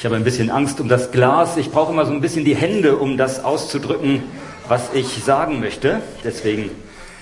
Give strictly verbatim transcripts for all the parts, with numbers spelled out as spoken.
Ich habe ein bisschen Angst um das Glas. Ich brauche immer so ein bisschen die Hände, um das auszudrücken, was ich sagen möchte. Deswegen,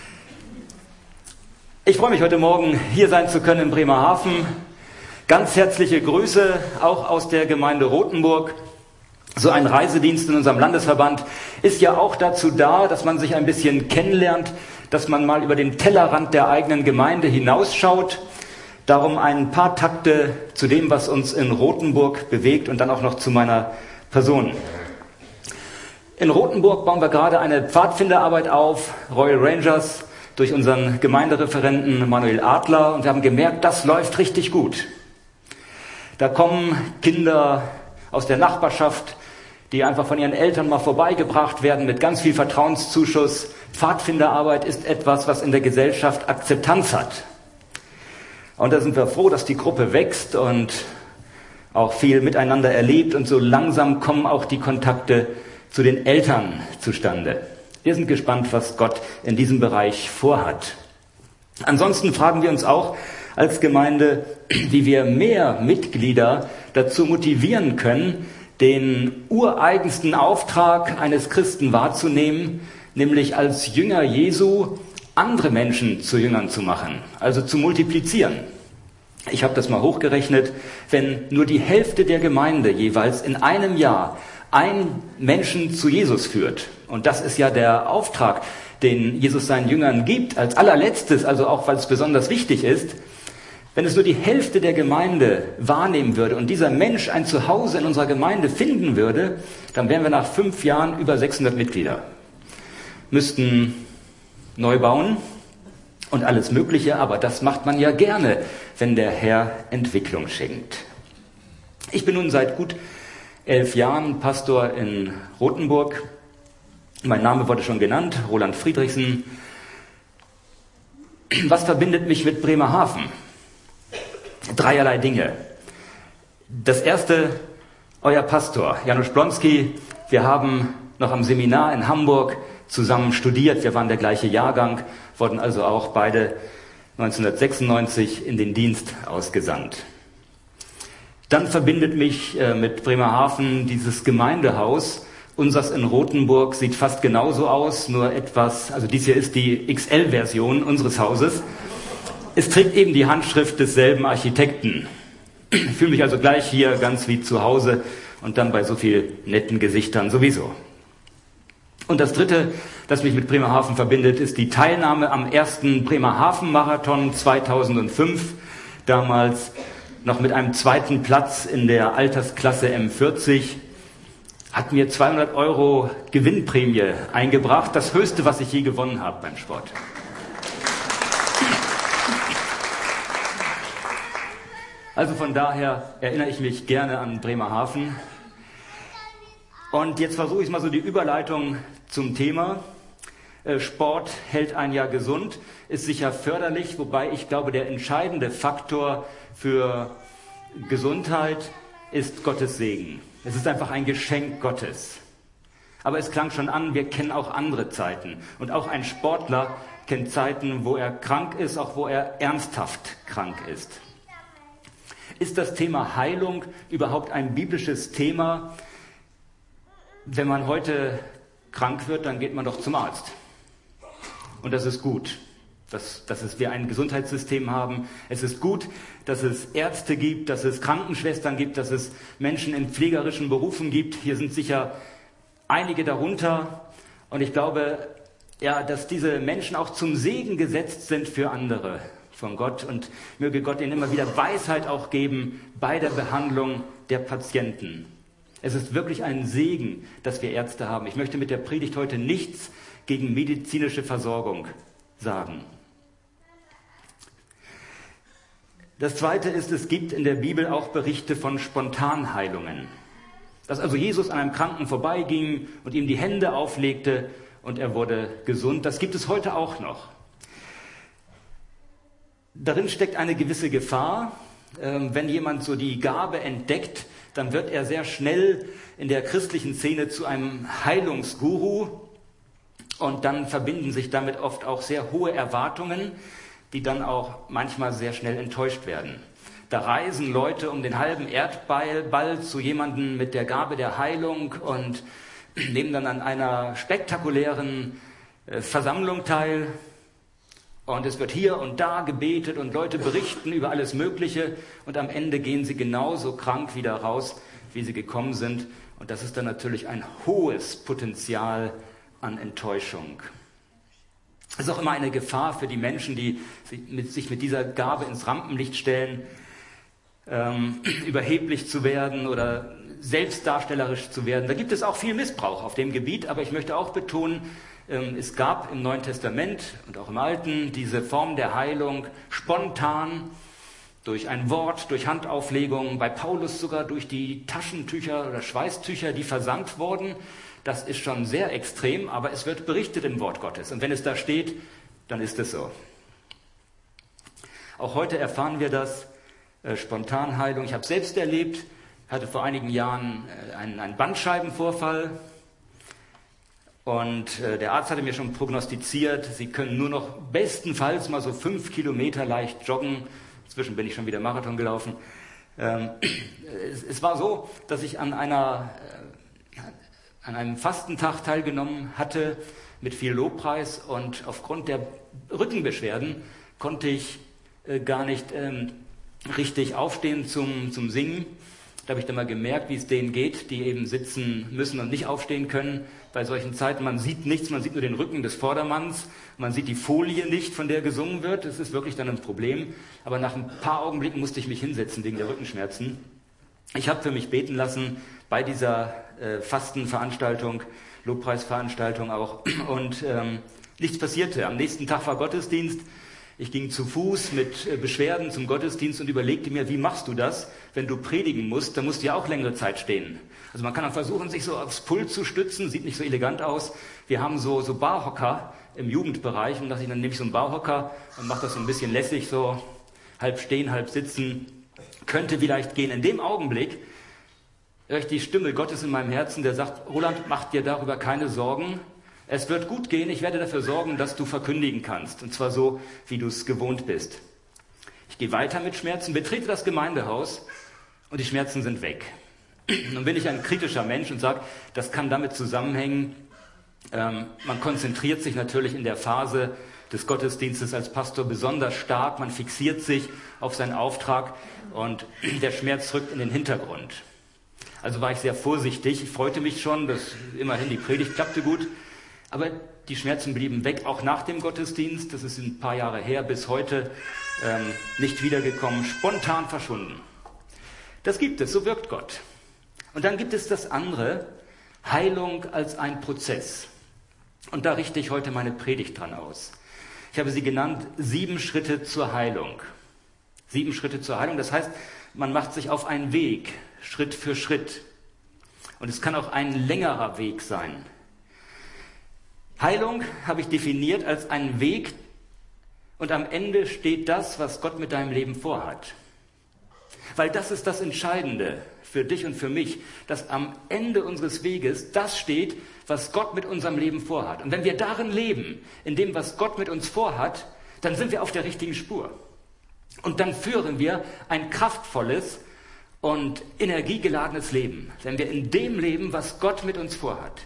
ich freue mich heute Morgen, hier sein zu können in Bremerhaven. Ganz herzliche Grüße auch aus der Gemeinde Rothenburg. So ein Reisedienst in unserem Landesverband ist ja auch dazu da, dass man sich ein bisschen kennenlernt, dass man mal über den Tellerrand der eigenen Gemeinde hinausschaut. Darum ein paar Takte zu dem, was uns in Rothenburg bewegt und dann auch noch zu meiner Person. In Rothenburg bauen wir gerade eine Pfadfinderarbeit auf, Royal Rangers, durch unseren Gemeindereferenten Manuel Adler. Und wir haben gemerkt, das läuft richtig gut. Da kommen Kinder aus der Nachbarschaft, die einfach von ihren Eltern mal vorbeigebracht werden mit ganz viel Vertrauenszuschuss. Pfadfinderarbeit ist etwas, was in der Gesellschaft Akzeptanz hat. Und da sind wir froh, dass die Gruppe wächst und auch viel miteinander erlebt. Und so langsam kommen auch die Kontakte zu den Eltern zustande. Wir sind gespannt, was Gott in diesem Bereich vorhat. Ansonsten fragen wir uns auch als Gemeinde, wie wir mehr Mitglieder dazu motivieren können, den ureigensten Auftrag eines Christen wahrzunehmen, nämlich als Jünger Jesu andere Menschen zu Jüngern zu machen, also zu multiplizieren. Ich habe das mal hochgerechnet, wenn nur die Hälfte der Gemeinde jeweils in einem Jahr einen Menschen zu Jesus führt, und das ist ja der Auftrag, den Jesus seinen Jüngern gibt, als allerletztes, also auch weil es besonders wichtig ist, wenn es nur die Hälfte der Gemeinde wahrnehmen würde und dieser Mensch ein Zuhause in unserer Gemeinde finden würde, dann wären wir nach fünf Jahren über sechshundert Mitglieder. Müssten neu bauen und alles Mögliche, aber das macht man ja gerne, wenn der Herr Entwicklung schenkt. Ich bin nun seit gut elf Jahren Pastor in Rothenburg. Mein Name wurde schon genannt, Roland Friedrichsen. Was verbindet mich mit Bremerhaven? Dreierlei Dinge. Das erste, euer Pastor, Janusz Blonski. Wir haben noch am Seminar in Hamburg zusammen studiert. Wir waren der gleiche Jahrgang, wurden also auch beide neunzehnhundertsechsundneunzig in den Dienst ausgesandt. Dann verbindet mich äh, mit Bremerhaven dieses Gemeindehaus. Unseres in Rothenburg sieht fast genauso aus, nur etwas, also dies hier ist die X L-Version unseres Hauses. Es trägt eben die Handschrift desselben Architekten. Ich fühle mich also gleich hier ganz wie zu Hause und dann bei so vielen netten Gesichtern sowieso. Und das Dritte, das mich mit Bremerhaven verbindet, ist die Teilnahme am ersten Bremerhaven-Marathon zweitausendfünf. Damals noch mit einem zweiten Platz in der Altersklasse M vierzig. Hat mir zweihundert Euro Gewinnprämie eingebracht. Das Höchste, was ich je gewonnen habe beim Sport. Also von daher erinnere ich mich gerne an Bremerhaven. Und jetzt versuche ich mal so die Überleitung zum Thema. Sport hält ein Jahr gesund, ist sicher förderlich, wobei ich glaube, der entscheidende Faktor für Gesundheit ist Gottes Segen. Es ist einfach ein Geschenk Gottes. Aber es klang schon an, wir kennen auch andere Zeiten. Und auch ein Sportler kennt Zeiten, wo er krank ist, auch wo er ernsthaft krank ist. Ist das Thema Heilung überhaupt ein biblisches Thema? Wenn man heute krank wird, dann geht man doch zum Arzt. Und das ist gut, dass, dass es wir ein Gesundheitssystem haben. Es ist gut, dass es Ärzte gibt, dass es Krankenschwestern gibt, dass es Menschen in pflegerischen Berufen gibt. Hier sind sicher einige darunter. Und ich glaube, ja, dass diese Menschen auch zum Segen gesetzt sind für andere von Gott. Und möge Gott ihnen immer wieder Weisheit auch geben bei der Behandlung der Patienten. Es ist wirklich ein Segen, dass wir Ärzte haben. Ich möchte mit der Predigt heute nichts gegen medizinische Versorgung sagen. Das Zweite ist, es gibt in der Bibel auch Berichte von Spontanheilungen. Dass also Jesus an einem Kranken vorbeiging und ihm die Hände auflegte und er wurde gesund. Das gibt es heute auch noch. Darin steckt eine gewisse Gefahr. Wenn jemand so die Gabe entdeckt, dann wird er sehr schnell in der christlichen Szene zu einem Heilungsguru und dann verbinden sich damit oft auch sehr hohe Erwartungen, die dann auch manchmal sehr schnell enttäuscht werden. Da reisen Leute um den halben Erdball zu jemandem mit der Gabe der Heilung und nehmen dann an einer spektakulären äh, Versammlung teil. Und es wird hier und da gebetet und Leute berichten über alles Mögliche. Und am Ende gehen sie genauso krank wieder raus, wie sie gekommen sind. Und das ist dann natürlich ein hohes Potenzial an Enttäuschung. Es ist auch immer eine Gefahr für die Menschen, die sich mit dieser Gabe ins Rampenlicht stellen, ähm, überheblich zu werden oder selbstdarstellerisch zu werden. Da gibt es auch viel Missbrauch auf dem Gebiet, aber ich möchte auch betonen, ähm, es gab im Neuen Testament und auch im Alten diese Form der Heilung spontan, durch ein Wort, durch Handauflegung, bei Paulus sogar durch die Taschentücher oder Schweißtücher, die versandt wurden. Das ist schon sehr extrem, aber es wird berichtet im Wort Gottes. Und wenn es da steht, dann ist es so. Auch heute erfahren wir das, äh, Spontanheilung. Ich habe selbst erlebt, hatte vor einigen Jahren äh, einen, einen Bandscheibenvorfall. Und äh, der Arzt hatte mir schon prognostiziert, Sie können nur noch bestenfalls mal so fünf Kilometer leicht joggen. Inzwischen bin ich schon wieder Marathon gelaufen. Ähm, es, es war so, dass ich an einer... Äh, an einem Fastentag teilgenommen hatte mit viel Lobpreis und aufgrund der Rückenbeschwerden konnte ich äh, gar nicht ähm, richtig aufstehen zum, zum Singen. Da habe ich dann mal gemerkt, wie es denen geht, die eben sitzen müssen und nicht aufstehen können. Bei solchen Zeiten, man sieht nichts, man sieht nur den Rücken des Vordermanns, man sieht die Folie nicht, von der gesungen wird. Das ist wirklich dann ein Problem. Aber nach ein paar Augenblicken musste ich mich hinsetzen wegen der Rückenschmerzen. Ich habe für mich beten lassen bei dieser äh, Fastenveranstaltung, Lobpreisveranstaltung auch. Und ähm, nichts passierte. Am nächsten Tag war Gottesdienst. Ich ging zu Fuß mit äh, Beschwerden zum Gottesdienst und überlegte mir, wie machst du das, wenn du predigen musst? Da musst du ja auch längere Zeit stehen. Also man kann dann versuchen, sich so aufs Pult zu stützen, sieht nicht so elegant aus. Wir haben so, so Barhocker im Jugendbereich und dachte ich, dann nehme ich so einen Barhocker und mache das so ein bisschen lässig, so halb stehen, halb sitzen. Könnte vielleicht gehen. In dem Augenblick höre ich die Stimme Gottes in meinem Herzen, der sagt, Roland, mach dir darüber keine Sorgen. Es wird gut gehen. Ich werde dafür sorgen, dass du verkündigen kannst. Und zwar so, wie du es gewohnt bist. Ich gehe weiter mit Schmerzen, betrete das Gemeindehaus und die Schmerzen sind weg. Nun bin ich ein kritischer Mensch und sage, das kann damit zusammenhängen, ähm, man konzentriert sich natürlich in der Phase des Gottesdienstes als Pastor besonders stark. Man fixiert sich auf seinen Auftrag und der Schmerz rückt in den Hintergrund. Also war ich sehr vorsichtig. Ich freute mich schon, dass immerhin die Predigt klappte gut. Aber die Schmerzen blieben weg, auch nach dem Gottesdienst. Das ist ein paar Jahre her, bis heute ähm, nicht wiedergekommen, spontan verschwunden. Das gibt es, so wirkt Gott. Und dann gibt es das andere, Heilung als ein Prozess. Und da richte ich heute meine Predigt dran aus. Ich habe sie genannt, sieben Schritte zur Heilung. Sieben Schritte zur Heilung, das heißt, man macht sich auf einen Weg, Schritt für Schritt. Und es kann auch ein längerer Weg sein. Heilung habe ich definiert als einen Weg und am Ende steht das, was Gott mit deinem Leben vorhat. Weil das ist das Entscheidende für dich und für mich, dass am Ende unseres Weges das steht, was Gott mit unserem Leben vorhat. Und wenn wir darin leben, in dem, was Gott mit uns vorhat, dann sind wir auf der richtigen Spur. Und dann führen wir ein kraftvolles und energiegeladenes Leben, wenn wir in dem leben, was Gott mit uns vorhat.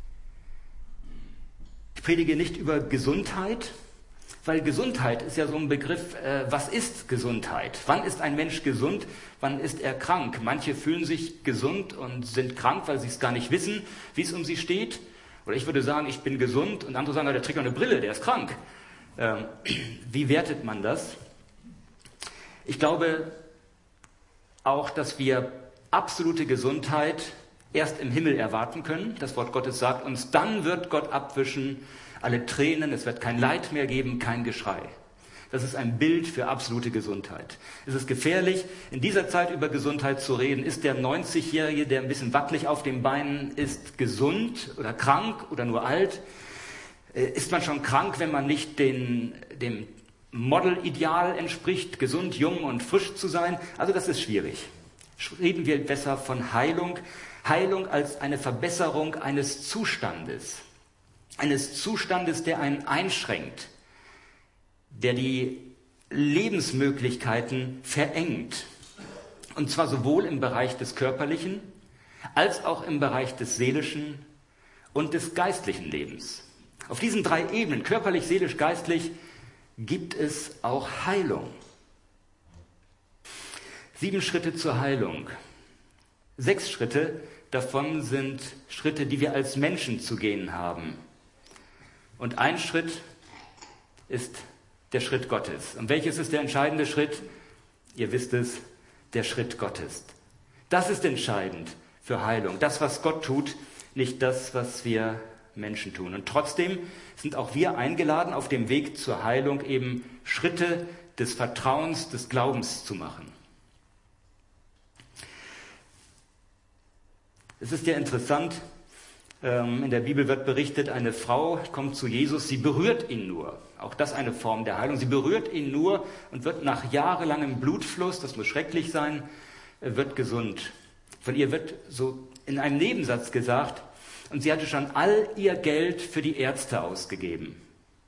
Ich predige nicht über Gesundheit, weil Gesundheit ist ja so ein Begriff, äh, was ist Gesundheit? Wann ist ein Mensch gesund? Wann ist er krank? Manche fühlen sich gesund und sind krank, weil sie es gar nicht wissen, wie es um sie steht. Oder ich würde sagen, ich bin gesund und andere sagen, der trägt eine Brille, der ist krank. Ähm, wie wertet man das? Ich glaube auch, dass wir absolute Gesundheit erst im Himmel erwarten können. Das Wort Gottes sagt uns, dann wird Gott abwischen alle Tränen, es wird kein Leid mehr geben, kein Geschrei. Das ist ein Bild für absolute Gesundheit. Es ist gefährlich, in dieser Zeit über Gesundheit zu reden. Ist der neunzigjährige, der ein bisschen wackelig auf den Beinen ist, gesund oder krank oder nur alt? Ist man schon krank, wenn man nicht den, dem Model-Ideal entspricht, gesund, jung und frisch zu sein? Also das ist schwierig. Reden wir besser von Heilung. Heilung als eine Verbesserung eines Zustandes. Eines Zustandes, der einen einschränkt, der die Lebensmöglichkeiten verengt. Und zwar sowohl im Bereich des Körperlichen, als auch im Bereich des Seelischen und des geistlichen Lebens. Auf diesen drei Ebenen, körperlich, seelisch, geistlich, gibt es auch Heilung. Sieben Schritte zur Heilung. Sechs Schritte davon sind Schritte, die wir als Menschen zu gehen haben. Und ein Schritt ist der Schritt Gottes. Und welches ist der entscheidende Schritt? Ihr wisst es, der Schritt Gottes. Das ist entscheidend für Heilung. Das, was Gott tut, nicht das, was wir Menschen tun. Und trotzdem sind auch wir eingeladen, auf dem Weg zur Heilung eben Schritte des Vertrauens, des Glaubens zu machen. Es ist ja interessant, in der Bibel wird berichtet, eine Frau kommt zu Jesus, sie berührt ihn nur. Auch das eine Form der Heilung. Sie berührt ihn nur und wird nach jahrelangem Blutfluss, das muss schrecklich sein, wird gesund. Von ihr wird so in einem Nebensatz gesagt, und sie hatte schon all ihr Geld für die Ärzte ausgegeben.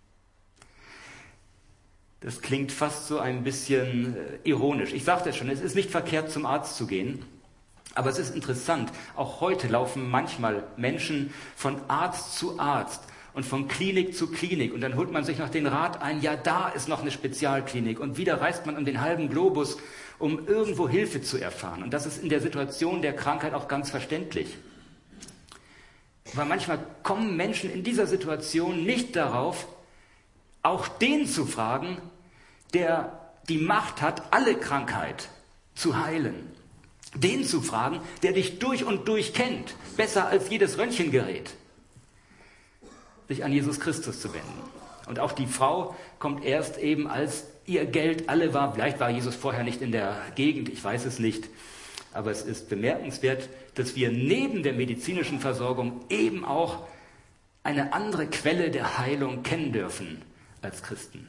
Das klingt fast so ein bisschen ironisch. Ich sagte es schon, es ist nicht verkehrt, zum Arzt zu gehen. Aber es ist interessant, auch heute laufen manchmal Menschen von Arzt zu Arzt und von Klinik zu Klinik. Und dann holt man sich noch den Rat ein, ja, da ist noch eine Spezialklinik. Und wieder reist man um den halben Globus, um irgendwo Hilfe zu erfahren. Und das ist in der Situation der Krankheit auch ganz verständlich. Weil manchmal kommen Menschen in dieser Situation nicht darauf, auch den zu fragen, der die Macht hat, alle Krankheit zu heilen. Den zu fragen, der dich durch und durch kennt, besser als jedes Röntgengerät, sich an Jesus Christus zu wenden. Und auch die Frau kommt erst eben, als ihr Geld alle war. Vielleicht war Jesus vorher nicht in der Gegend, ich weiß es nicht. Aber es ist bemerkenswert, dass wir neben der medizinischen Versorgung eben auch eine andere Quelle der Heilung kennen dürfen als Christen.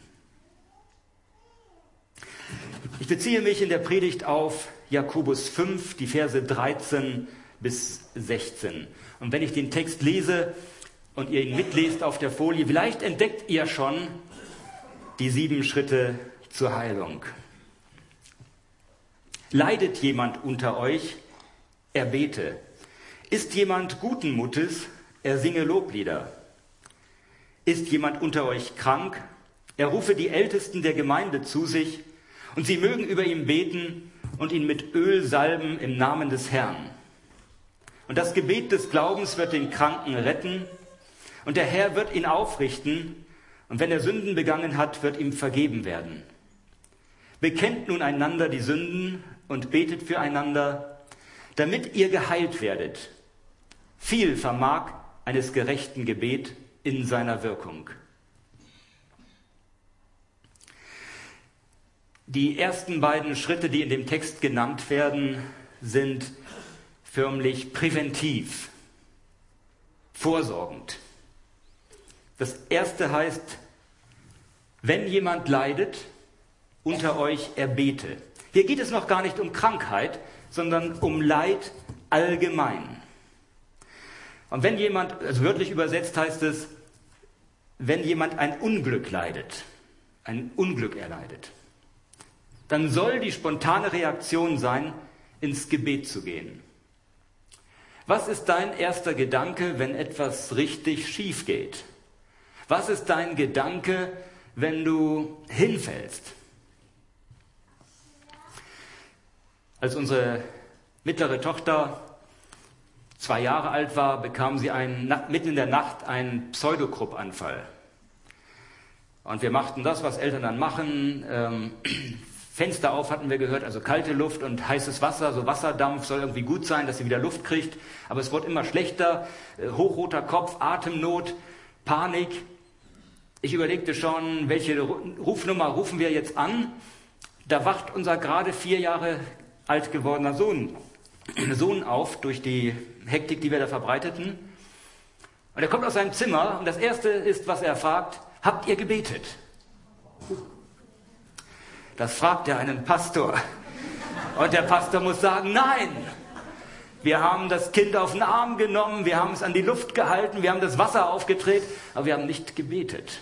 Ich beziehe mich in der Predigt auf Jakobus fünf, die Verse dreizehn bis sechzehn. Und wenn ich den Text lese und ihr ihn mitlest auf der Folie, vielleicht entdeckt ihr schon die sieben Schritte zur Heilung. Leidet jemand unter euch, er bete. Ist jemand guten Mutes, er singe Loblieder. Ist jemand unter euch krank, er rufe die Ältesten der Gemeinde zu sich, und sie mögen über ihn beten und ihn mit Öl salben im Namen des Herrn. Und das Gebet des Glaubens wird den Kranken retten, und der Herr wird ihn aufrichten, und wenn er Sünden begangen hat, wird ihm vergeben werden. Bekennt nun einander die Sünden und betet füreinander, damit ihr geheilt werdet. Viel vermag eines gerechten Gebet in seiner Wirkung. Die ersten beiden Schritte, die in dem Text genannt werden, sind förmlich präventiv, vorsorgend. Das erste heißt, wenn jemand leidet, unter euch er bete. Hier geht es noch gar nicht um Krankheit, sondern um Leid allgemein. Und wenn jemand, also wörtlich übersetzt heißt es, wenn jemand ein Unglück leidet, ein Unglück erleidet, dann soll die spontane Reaktion sein, ins Gebet zu gehen. Was ist dein erster Gedanke, wenn etwas richtig schief geht? Was ist dein Gedanke, wenn du hinfällst? Als unsere mittlere Tochter zwei Jahre alt war, bekam sie einen, mitten in der Nacht einen Pseudokrupp-Anfall. Und wir machten das, was Eltern dann machen. Ähm, Fenster auf hatten wir gehört, also kalte Luft und heißes Wasser, so Wasserdampf soll irgendwie gut sein, dass sie wieder Luft kriegt. Aber es wurde immer schlechter, äh, hochroter Kopf, Atemnot, Panik. Ich überlegte schon, welche Rufnummer rufen wir jetzt an. Da wacht unser gerade vier Jahre alt gewordener Sohn, Sohn auf durch die Hektik, die wir da verbreiteten. Und er kommt aus seinem Zimmer und das Erste ist, was er fragt: Habt ihr gebetet? Das fragt er einen Pastor. Und der Pastor muss sagen: Nein, wir haben das Kind auf den Arm genommen, wir haben es an die Luft gehalten, wir haben das Wasser aufgedreht, aber wir haben nicht gebetet.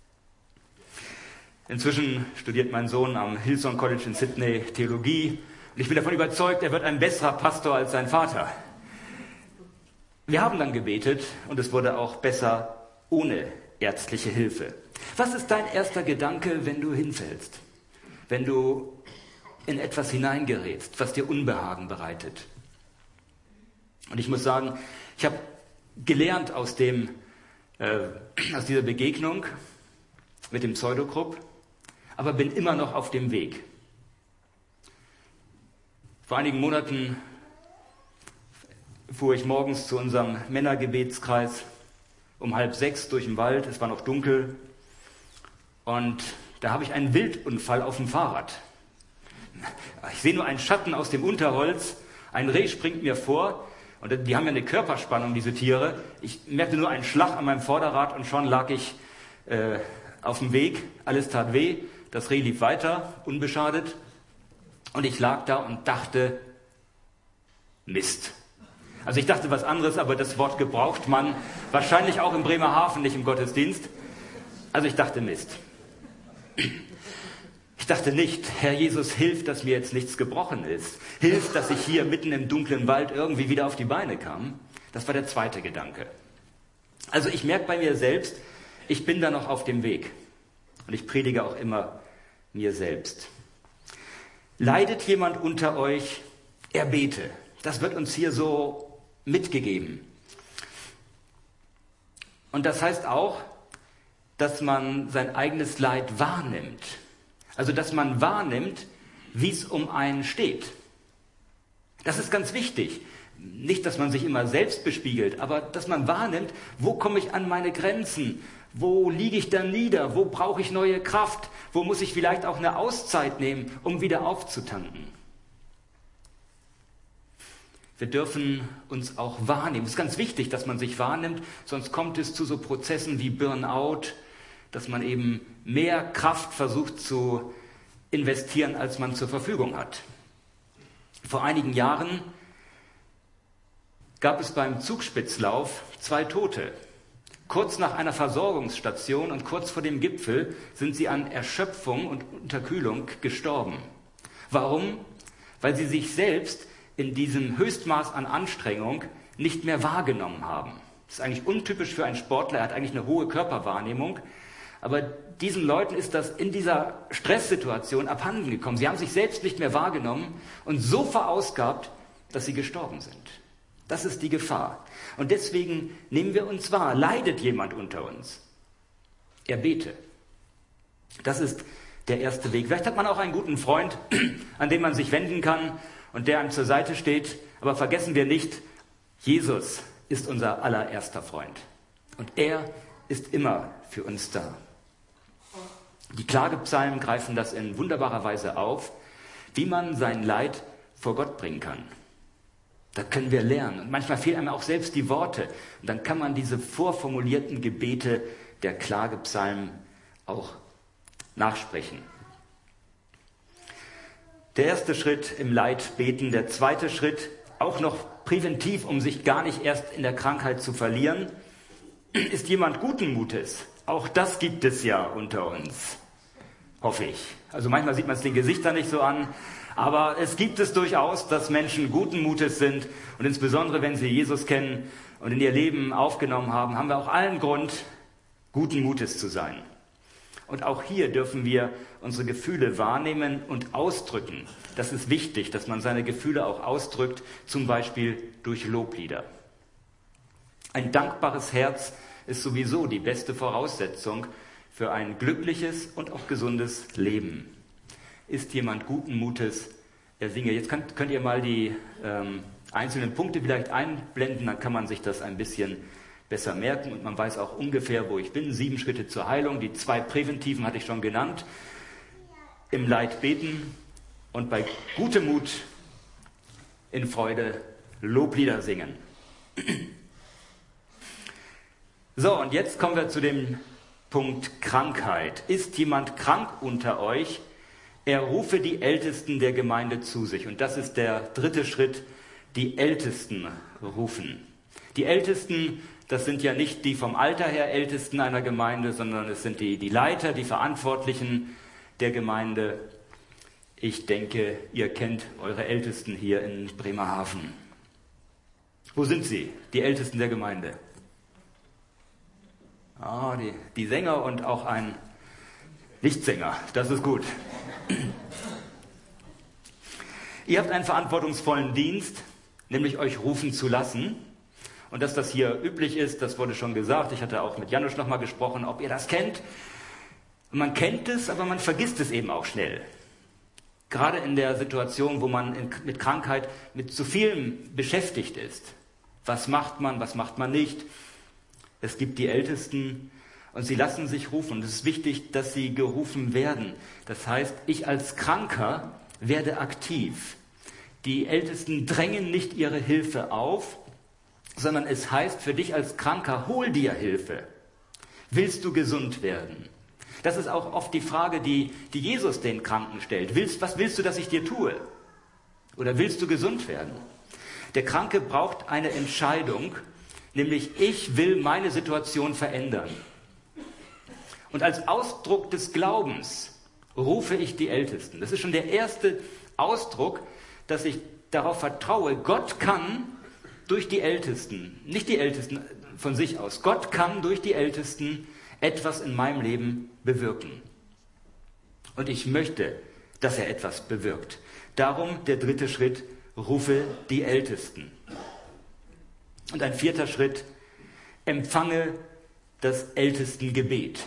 Inzwischen studiert mein Sohn am Hillsong College in Sydney Theologie. Und ich bin davon überzeugt, er wird ein besserer Pastor als sein Vater. Wir haben dann gebetet und es wurde auch besser ohne ärztliche Hilfe. Was ist dein erster Gedanke, wenn du hinfällst? Wenn du in etwas hineingerätst, was dir Unbehagen bereitet? Und ich muss sagen, ich habe gelernt aus, dem, äh, aus dieser Begegnung mit dem Pseudokrupp, aber bin immer noch auf dem Weg. Vor einigen Monaten fuhr ich morgens zu unserem Männergebetskreis um halb sechs durch den Wald, es war noch dunkel und da habe ich einen Wildunfall auf dem Fahrrad. Ich sehe nur einen Schatten aus dem Unterholz, ein Reh springt mir vor und die haben ja eine Körperspannung, diese Tiere. Ich merkte nur einen Schlag an meinem Vorderrad und schon lag ich äh, auf dem Weg, alles tat weh, das Reh lief weiter, unbeschadet und ich lag da und dachte, Mist. Also ich dachte was anderes, aber das Wort gebraucht man wahrscheinlich auch in Bremerhaven, nicht im Gottesdienst. Also ich dachte Mist. Ich dachte nicht, Herr Jesus, hilf, dass mir jetzt nichts gebrochen ist. Hilf, dass ich hier mitten im dunklen Wald irgendwie wieder auf die Beine kam. Das war der zweite Gedanke. Also ich merke bei mir selbst, ich bin da noch auf dem Weg. Und ich predige auch immer mir selbst. Leidet jemand unter euch? Er bete. Das wird uns hier so mitgegeben. Und das heißt auch, dass man sein eigenes Leid wahrnimmt. Also, dass man wahrnimmt, wie es um einen steht. Das ist ganz wichtig. Nicht, dass man sich immer selbst bespiegelt, aber dass man wahrnimmt, wo komme ich an meine Grenzen? Wo liege ich dann nieder? Wo brauche ich neue Kraft? Wo muss ich vielleicht auch eine Auszeit nehmen, um wieder aufzutanken? Wir dürfen uns auch wahrnehmen. Es ist ganz wichtig, dass man sich wahrnimmt, sonst kommt es zu so Prozessen wie Burnout, dass man eben mehr Kraft versucht zu investieren, als man zur Verfügung hat. Vor einigen Jahren gab es beim Zugspitzlauf zwei Tote. Kurz nach einer Versorgungsstation und kurz vor dem Gipfel sind sie an Erschöpfung und Unterkühlung gestorben. Warum? Weil sie sich selbst in diesem Höchstmaß an Anstrengung nicht mehr wahrgenommen haben. Das ist eigentlich untypisch für einen Sportler, er hat eigentlich eine hohe Körperwahrnehmung, aber diesen Leuten ist das in dieser Stresssituation abhanden gekommen. Sie haben sich selbst nicht mehr wahrgenommen und so verausgabt, dass sie gestorben sind. Das ist die Gefahr. Und deswegen nehmen wir uns wahr, leidet jemand unter uns? Er bete. Das ist der erste Weg. Vielleicht hat man auch einen guten Freund, an den man sich wenden kann, und der einem zur Seite steht. Aber vergessen wir nicht, Jesus ist unser allererster Freund. Und er ist immer für uns da. Die Klagepsalmen greifen das in wunderbarer Weise auf, wie man sein Leid vor Gott bringen kann. Da können wir lernen. Und manchmal fehlen einem auch selbst die Worte. Und dann kann man diese vorformulierten Gebete der Klagepsalmen auch nachsprechen. Der erste Schritt im Leid beten, der zweite Schritt, auch noch präventiv, um sich gar nicht erst in der Krankheit zu verlieren, ist jemand guten Mutes. Auch das gibt es ja unter uns, hoffe ich. Also manchmal sieht man es den Gesichtern nicht so an, aber es gibt es durchaus, dass Menschen guten Mutes sind und insbesondere, wenn sie Jesus kennen und in ihr Leben aufgenommen haben, haben wir auch allen Grund, guten Mutes zu sein. Und auch hier dürfen wir unsere Gefühle wahrnehmen und ausdrücken. Das ist wichtig, dass man seine Gefühle auch ausdrückt, zum Beispiel durch Loblieder. Ein dankbares Herz ist sowieso die beste Voraussetzung für ein glückliches und auch gesundes Leben. Ist jemand guten Mutes, er singe. Jetzt könnt, könnt ihr mal die ähm, einzelnen Punkte vielleicht einblenden, dann kann man sich das ein bisschen besser merken und man weiß auch ungefähr, wo ich bin. Sieben Schritte zur Heilung, die zwei präventiven hatte ich schon genannt. Im Leid beten und bei gutem Mut in Freude Loblieder singen. So, und jetzt kommen wir zu dem Punkt Krankheit. Ist jemand krank unter euch? Er rufe die Ältesten der Gemeinde zu sich. Und das ist der dritte Schritt, die Ältesten rufen. Die Ältesten, das sind ja nicht die vom Alter her Ältesten einer Gemeinde, sondern es sind die, die Leiter, die Verantwortlichen der Gemeinde. Ich denke, ihr kennt eure Ältesten hier in Bremerhaven. Wo sind sie, die Ältesten der Gemeinde? Ah, die, die Sänger und auch ein Lichtsänger, das ist gut. Ihr habt einen verantwortungsvollen Dienst, nämlich euch rufen zu lassen. Und dass das hier üblich ist, das wurde schon gesagt. Ich hatte auch mit Janusz nochmal gesprochen, ob ihr das kennt. Man kennt es, aber man vergisst es eben auch schnell. Gerade in der Situation, wo man in, mit Krankheit mit zu vielem beschäftigt ist. Was macht man, was macht man nicht? Es gibt die Ältesten und sie lassen sich rufen. Es ist wichtig, dass sie gerufen werden. Das heißt, ich als Kranker werde aktiv. Die Ältesten drängen nicht ihre Hilfe auf, sondern es heißt für dich als Kranker, hol dir Hilfe. Willst du gesund werden? Das ist auch oft die Frage, die, die Jesus den Kranken stellt. Willst, was willst du, dass ich dir tue? Oder willst du gesund werden? Der Kranke braucht eine Entscheidung, nämlich ich will meine Situation verändern. Und als Ausdruck des Glaubens rufe ich die Ältesten. Das ist schon der erste Ausdruck, dass ich darauf vertraue, Gott kann durch die Ältesten, nicht die Ältesten von sich aus, Gott kann durch die Ältesten etwas in meinem Leben bewirken. Und ich möchte, dass er etwas bewirkt. Darum der dritte Schritt, rufe die Ältesten. Und ein vierter Schritt, empfange das Ältestengebet.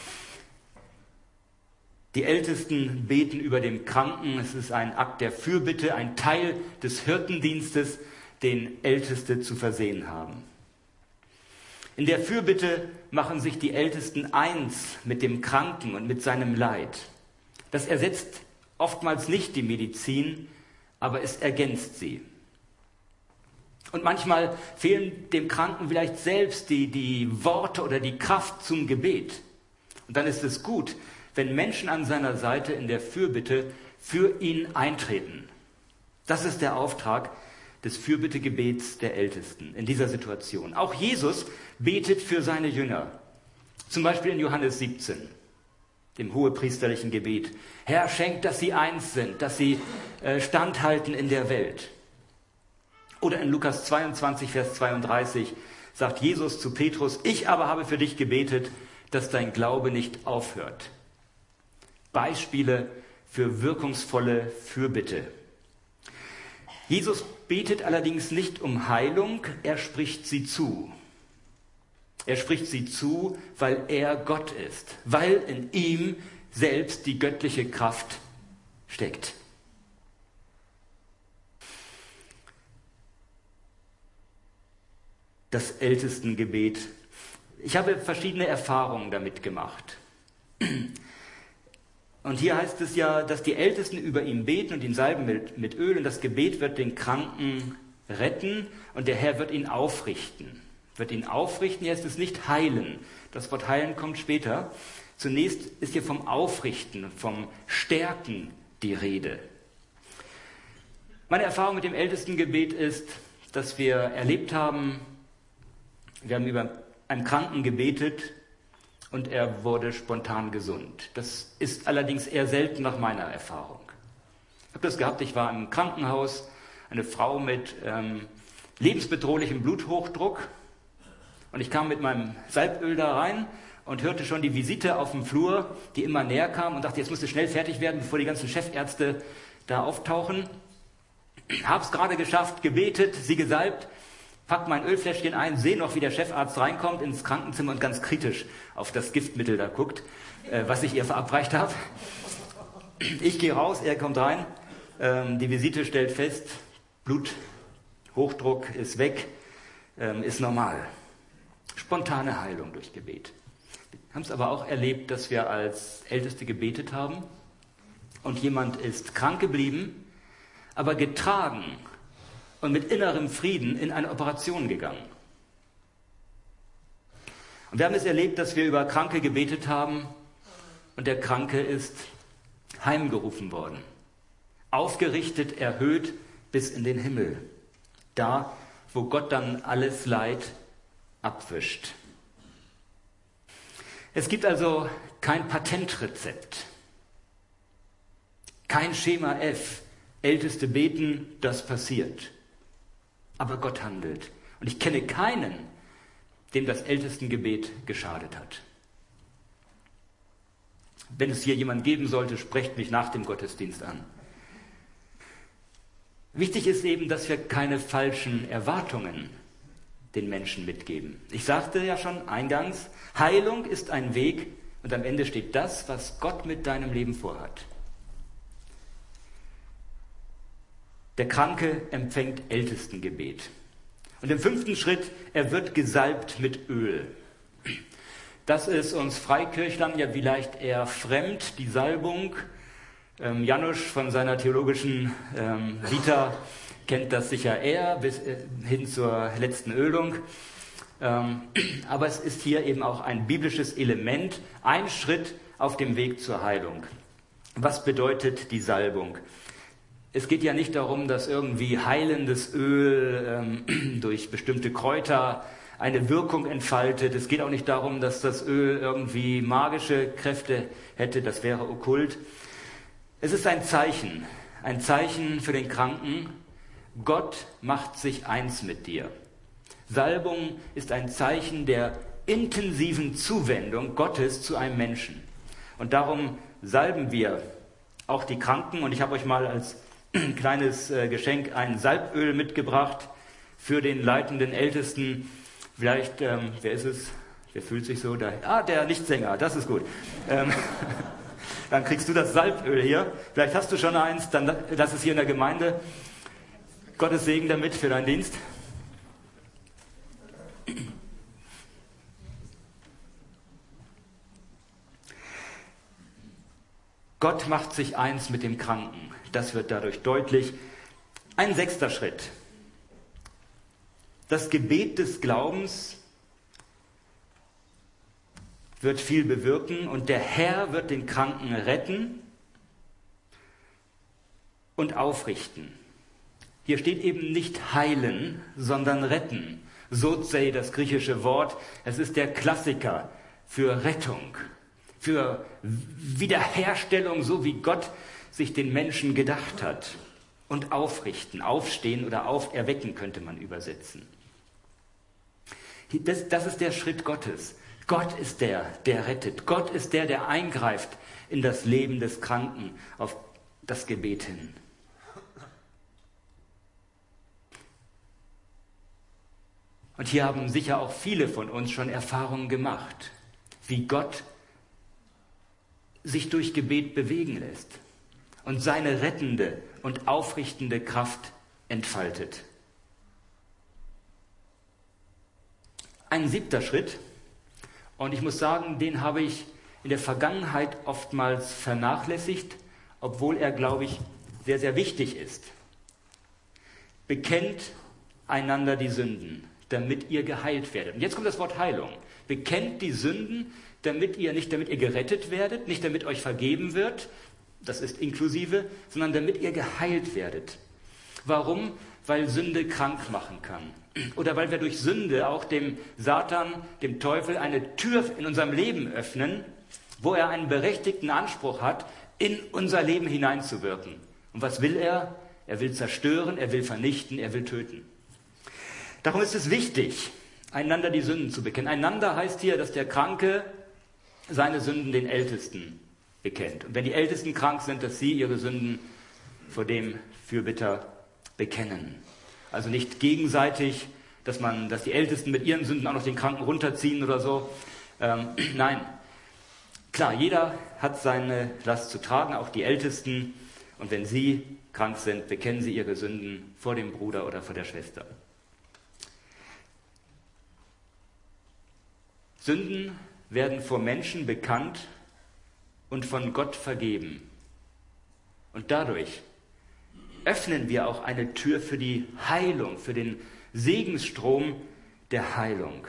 Die Ältesten beten über dem Kranken. Es ist ein Akt der Fürbitte, ein Teil des Hirtendienstes, den Älteste zu versehen haben. In der Fürbitte machen sich die Ältesten eins mit dem Kranken und mit seinem Leid. Das ersetzt oftmals nicht die Medizin, aber es ergänzt sie. Und manchmal fehlen dem Kranken vielleicht selbst die, die Worte oder die Kraft zum Gebet. Und dann ist es gut, wenn Menschen an seiner Seite in der Fürbitte für ihn eintreten. Das ist der Auftrag des Fürbittegebets der Ältesten in dieser Situation. Auch Jesus betet für seine Jünger. Zum Beispiel in Johannes siebzehn, dem hohepriesterlichen Gebet. Herr, schenk, dass sie eins sind, dass sie äh, standhalten in der Welt. Oder in Lukas zweiundzwanzig, Vers zweiunddreißig sagt Jesus zu Petrus, ich aber habe für dich gebetet, dass dein Glaube nicht aufhört. Beispiele für wirkungsvolle Fürbitte. Jesus betet allerdings nicht um Heilung, er spricht sie zu. Er spricht sie zu, weil er Gott ist, weil in ihm selbst die göttliche Kraft steckt. Das Ältestengebet. Ich habe verschiedene Erfahrungen damit gemacht. Und hier heißt es ja, dass die Ältesten über ihn beten und ihn salben mit, mit Öl und das Gebet wird den Kranken retten und der Herr wird ihn aufrichten. Wird ihn aufrichten, hier ist es nicht heilen. Das Wort heilen kommt später. Zunächst ist hier vom Aufrichten, vom Stärken die Rede. Meine Erfahrung mit dem Ältestengebet ist, dass wir erlebt haben, wir haben über einen Kranken gebetet, und er wurde spontan gesund. Das ist allerdings eher selten nach meiner Erfahrung. Ich habe das gehabt, ich war im Krankenhaus, eine Frau mit ähm, lebensbedrohlichem Bluthochdruck und ich kam mit meinem Salböl da rein und hörte schon die Visite auf dem Flur, die immer näher kam und dachte, jetzt musste schnell fertig werden, bevor die ganzen Chefärzte da auftauchen. Hab's gerade geschafft, gebetet, sie gesalbt, pack mein Ölfläschchen ein, sehe noch, wie der Chefarzt reinkommt ins Krankenzimmer und ganz kritisch auf das Giftmittel da guckt, äh, was ich ihr verabreicht habe. Ich gehe raus, er kommt rein, ähm, die Visite stellt fest, Bluthochdruck ist weg, ähm, ist normal. Spontane Heilung durch Gebet. Wir haben es aber auch erlebt, dass wir als Älteste gebetet haben und jemand ist krank geblieben, aber getragen und mit innerem Frieden in eine Operation gegangen. Und wir haben es erlebt, dass wir über Kranke gebetet haben und der Kranke ist heimgerufen worden. Aufgerichtet, erhöht bis in den Himmel. Da, wo Gott dann alles Leid abwischt. Es gibt also kein Patentrezept. Kein Schema F. Älteste beten, das passiert. Aber Gott handelt. Und ich kenne keinen, dem das Ältestengebet geschadet hat. Wenn es hier jemand geben sollte, sprecht mich nach dem Gottesdienst an. Wichtig ist eben, dass wir keine falschen Erwartungen den Menschen mitgeben. Ich sagte ja schon eingangs, Heilung ist ein Weg und am Ende steht das, was Gott mit deinem Leben vorhat. Der Kranke empfängt Ältestengebet. Und im fünften Schritt, er wird gesalbt mit Öl. Das ist uns Freikirchlern ja vielleicht eher fremd, die Salbung. Ähm, Janusz von seiner theologischen ähm, Vita kennt das sicher eher, bis äh, hin zur letzten Ölung. Ähm, aber es ist hier eben auch ein biblisches Element, ein Schritt auf dem Weg zur Heilung. Was bedeutet die Salbung? Es geht ja nicht darum, dass irgendwie heilendes Öl ähm, durch bestimmte Kräuter eine Wirkung entfaltet. Es geht auch nicht darum, dass das Öl irgendwie magische Kräfte hätte, das wäre okkult. Es ist ein Zeichen, ein Zeichen für den Kranken. Gott macht sich eins mit dir. Salbung ist ein Zeichen der intensiven Zuwendung Gottes zu einem Menschen. Und darum salben wir auch die Kranken. Und ich habe euch mal als kleines Geschenk ein Salböl mitgebracht für den leitenden Ältesten. Vielleicht, ähm, wer ist es? Wer fühlt sich so? Da? Ah, der Lichtsänger, das ist gut. Ähm, dann kriegst du das Salböl hier. Vielleicht hast du schon eins, dann lass es hier in der Gemeinde. Gottes Segen damit für deinen Dienst. Gott macht sich eins mit dem Kranken. Das wird dadurch deutlich. Ein sechster Schritt. Das Gebet des Glaubens wird viel bewirken und der Herr wird den Kranken retten und aufrichten. Hier steht eben nicht heilen, sondern retten. Sozei, das griechische Wort, es ist der Klassiker für Rettung, für Wiederherstellung, so wie Gott sich den Menschen gedacht hat. Und aufrichten, aufstehen oder auferwecken könnte man übersetzen. Das, das ist der Schritt Gottes. Gott ist der, der rettet. Gott ist der, der eingreift in das Leben des Kranken auf das Gebet hin. Und hier haben sicher auch viele von uns schon Erfahrungen gemacht, wie Gott sich durch Gebet bewegen lässt und seine rettende und aufrichtende Kraft entfaltet. Ein siebter Schritt, und ich muss sagen, den habe ich in der Vergangenheit oftmals vernachlässigt, obwohl er, glaube ich, sehr, sehr wichtig ist. Bekennt einander die Sünden, damit ihr geheilt werdet. Und jetzt kommt das Wort Heilung. Bekennt die Sünden, damit ihr, nicht damit ihr gerettet werdet, nicht damit euch vergeben wird, das ist inklusive, sondern damit ihr geheilt werdet. Warum? Weil Sünde krank machen kann. Oder weil wir durch Sünde auch dem Satan, dem Teufel, eine Tür in unserem Leben öffnen, wo er einen berechtigten Anspruch hat, in unser Leben hineinzuwirken. Und was will er? Er will zerstören, er will vernichten, er will töten. Darum ist es wichtig, einander die Sünden zu bekennen. Einander heißt hier, dass der Kranke seine Sünden den Ältesten bekennt. Und wenn die Ältesten krank sind, dass sie ihre Sünden vor dem Fürbitter bekennen. Also nicht gegenseitig, dass man, dass die Ältesten mit ihren Sünden auch noch den Kranken runterziehen oder so. Ähm, nein, klar, jeder hat seine Last zu tragen, auch die Ältesten. Und wenn sie krank sind, bekennen sie ihre Sünden vor dem Bruder oder vor der Schwester. Sünden werden vor Menschen bekannt und von Gott vergeben. Und dadurch öffnen wir auch eine Tür für die Heilung, für den Segensstrom der Heilung.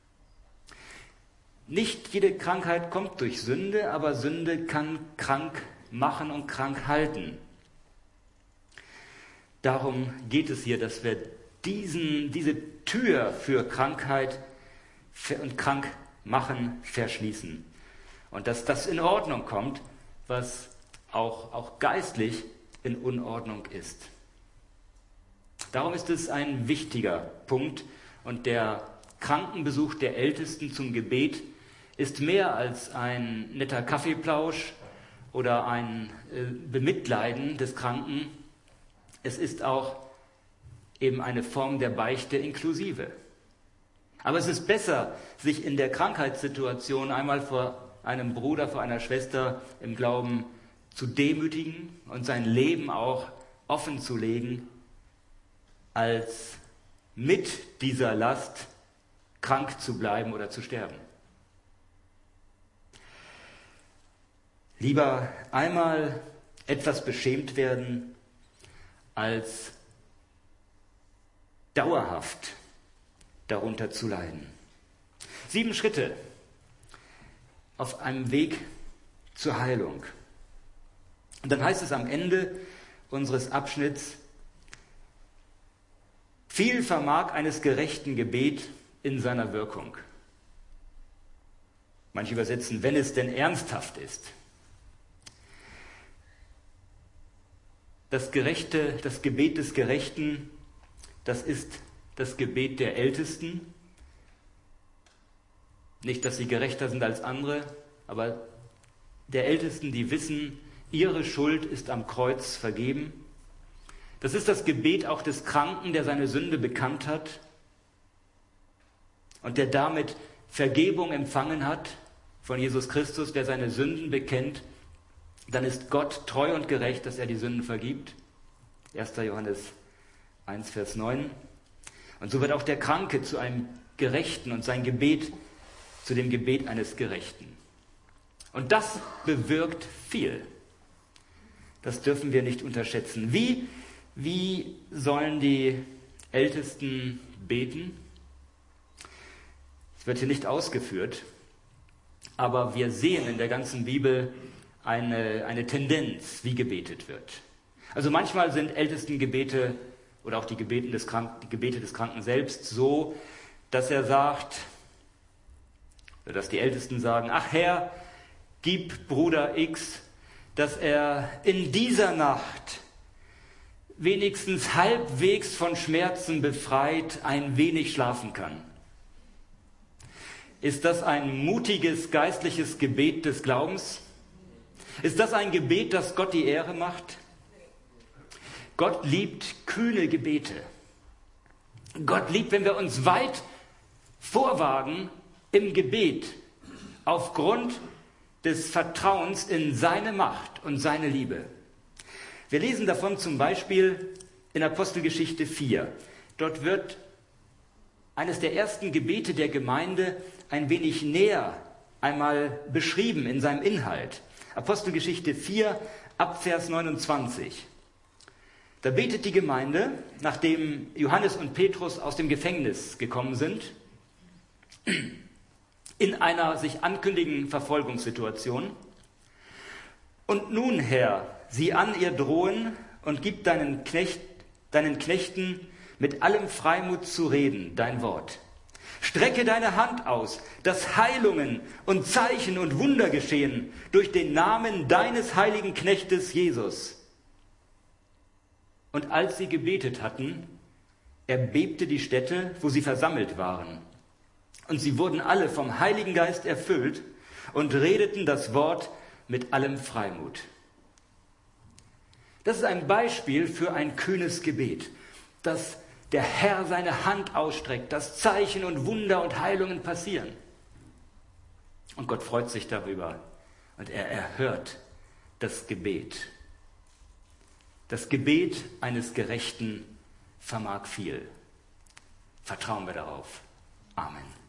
Nicht jede Krankheit kommt durch Sünde, aber Sünde kann krank machen und krank halten. Darum geht es hier, dass wir diesen, diese Tür für Krankheit und krank machen verschließen. Und dass das in Ordnung kommt, was auch, auch geistlich in Unordnung ist. Darum ist es ein wichtiger Punkt und der Krankenbesuch der Ältesten zum Gebet ist mehr als ein netter Kaffeeplausch oder ein äh, Bemitleiden des Kranken. Es ist auch eben eine Form der Beichte inklusive. Aber es ist besser, sich in der Krankheitssituation einmal vor einem Bruder, vor einer Schwester im Glauben zu demütigen und sein Leben auch offen zu legen, als mit dieser Last krank zu bleiben oder zu sterben. Lieber einmal etwas beschämt werden, als dauerhaft darunter zu leiden. Sieben Schritte auf einem Weg zur Heilung. Und dann heißt es am Ende unseres Abschnitts: Viel vermag eines gerechten Gebet in seiner Wirkung. Manche übersetzen, wenn es denn ernsthaft ist. Das Gerechte, das Gebet des Gerechten, das ist das Gebet der Ältesten. Nicht, dass sie gerechter sind als andere, aber der Ältesten, die wissen, ihre Schuld ist am Kreuz vergeben. Das ist das Gebet auch des Kranken, der seine Sünde bekannt hat und der damit Vergebung empfangen hat von Jesus Christus, der seine Sünden bekennt. Dann ist Gott treu und gerecht, dass er die Sünden vergibt. erster Johannes eins, Vers neun. Und so wird auch der Kranke zu einem Gerechten und sein Gebet zu dem Gebet eines Gerechten. Und das bewirkt viel. Das dürfen wir nicht unterschätzen. Wie, wie sollen die Ältesten beten? Es wird hier nicht ausgeführt, aber wir sehen in der ganzen Bibel eine, eine Tendenz, wie gebetet wird. Also manchmal sind Ältestengebete oder auch die Gebete des Kranken, die Gebete des Kranken selbst so, dass er sagt, oder dass die Ältesten sagen: Ach Herr, gib Bruder X, dass er in dieser Nacht wenigstens halbwegs von Schmerzen befreit ein wenig schlafen kann. Ist das ein mutiges geistliches Gebet des Glaubens? Ist das ein Gebet, das Gott die Ehre macht? Gott liebt kühne Gebete. Gott liebt, wenn wir uns weit vorwagen im Gebet, aufgrund des Vertrauens in seine Macht und seine Liebe. Wir lesen davon zum Beispiel in Apostelgeschichte vier. Dort wird eines der ersten Gebete der Gemeinde ein wenig näher einmal beschrieben in seinem Inhalt. Apostelgeschichte vier, ab Vers neunundzwanzig. Da betet die Gemeinde, nachdem Johannes und Petrus aus dem Gefängnis gekommen sind, in einer sich ankündigenden Verfolgungssituation. Und nun, Herr, sieh an ihr Drohen und gib deinen, Knecht, deinen Knechten mit allem Freimut zu reden, dein Wort. Strecke deine Hand aus, dass Heilungen und Zeichen und Wunder geschehen durch den Namen deines heiligen Knechtes Jesus. Und als sie gebetet hatten, erbebte die Stätte, wo sie versammelt waren. Und sie wurden alle vom Heiligen Geist erfüllt und redeten das Wort mit allem Freimut. Das ist ein Beispiel für ein kühnes Gebet, dass der Herr seine Hand ausstreckt, dass Zeichen und Wunder und Heilungen passieren. Und Gott freut sich darüber und er erhört das Gebet. Das Gebet eines Gerechten vermag viel. Vertrauen wir darauf. Amen.